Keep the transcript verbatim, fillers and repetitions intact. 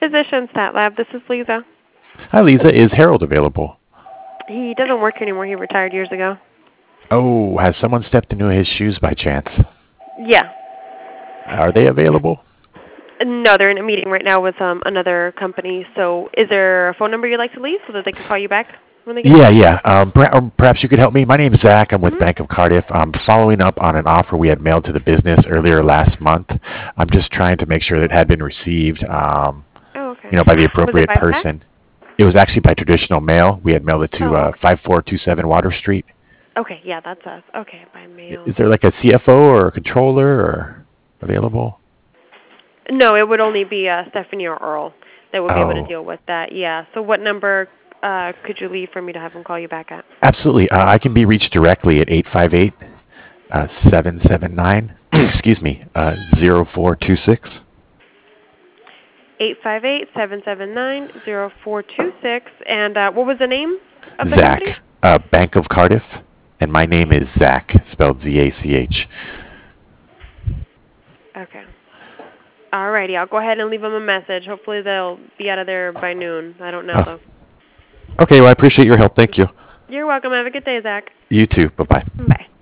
Physicians Stat Lab. This is Lisa. Hi, Lisa. Is Harold available? He doesn't work anymore. He retired years ago. Oh, has someone stepped into his shoes by chance? Yeah. Are they available? No, they're in a meeting right now with um, another company. So is there a phone number you'd like to leave so that they can call you back when they get Yeah, back? yeah. Um, per- um, perhaps you could help me. My name's Zach. I'm with Mm-hmm. Bank of Cardiff. I'm following up on an offer we had mailed to the business earlier last month. I'm just trying to make sure that it had been received, um, Oh, okay. you know, by the Was it appropriate by fax? person. It was actually by traditional mail. We had mailed it to Oh, uh, okay. five four two seven Water Street. Okay, yeah, that's us. Okay, by I- mail. Is there like a C F O or a controller or available? No, it would only be uh, Stephanie or Earl that would be able to Oh, deal with that. Yeah. So what number uh, could you leave for me to have them call you back at? absolutely. Uh, I can be reached directly at eight five eight, seven seven nine, excuse me, uh, zero four two six. Eight five eight seven seven nine zero four two six. And uh, what was the name of the Zach, company? uh, Bank of Cardiff, and my name is Zach, spelled Z A C H. Okay. Alrighty, I'll go ahead and leave them a message. Hopefully they'll be out of there by noon. I don't know Oh, though. okay, well, I appreciate your help. Thank you. You're welcome. Have a good day, Zach. You too. Bye-bye. Bye.